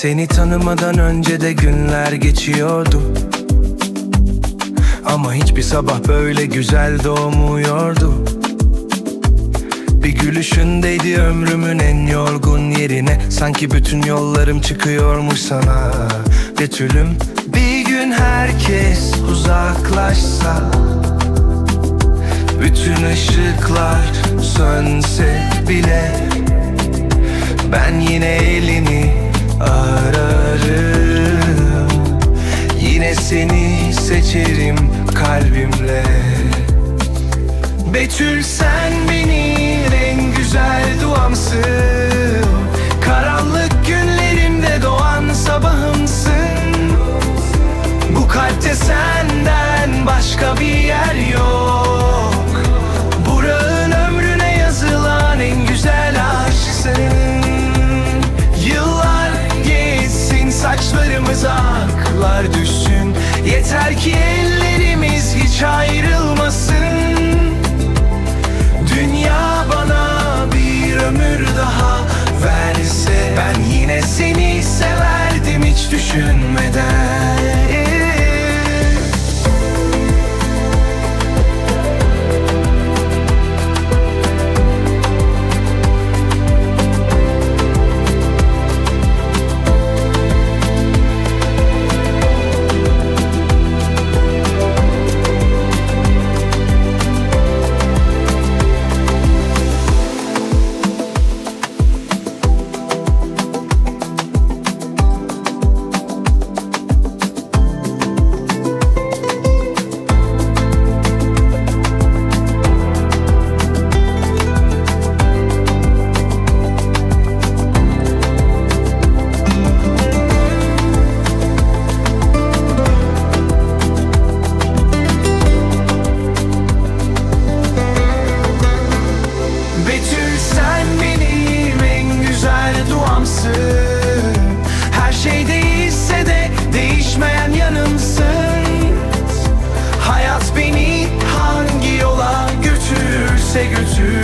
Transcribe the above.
Seni tanımadan önce de günler geçiyordu, ama hiçbir sabah böyle güzel doğmuyordu. Bir gülüşündeydi ömrümün en yorgun yerine. Sanki bütün yollarım çıkıyormuş sana Betül'üm. Bir gün herkes uzaklaşsa, bütün ışıklar sönse bile, ben yine elini ararım. Yine seni seçerim kalbimle. Betül, sen benim en güzel duamsın. Karanlık günlerimde doğan sabahımsın. Bu kalpte senden başka bir yer yok. Buranın ömrüne yazılan en güzel aşksın. Yıllar geçsin, saçlarımız aklar düşsün. Yeter ki ellerimiz hiç ayrılmasın. Dünya bana bir ömür daha verse, ben yine seni severdim hiç düşünmeden. Her şey değişse de değişmeyen yanımsın. Hayat beni hangi yola götürürse götür,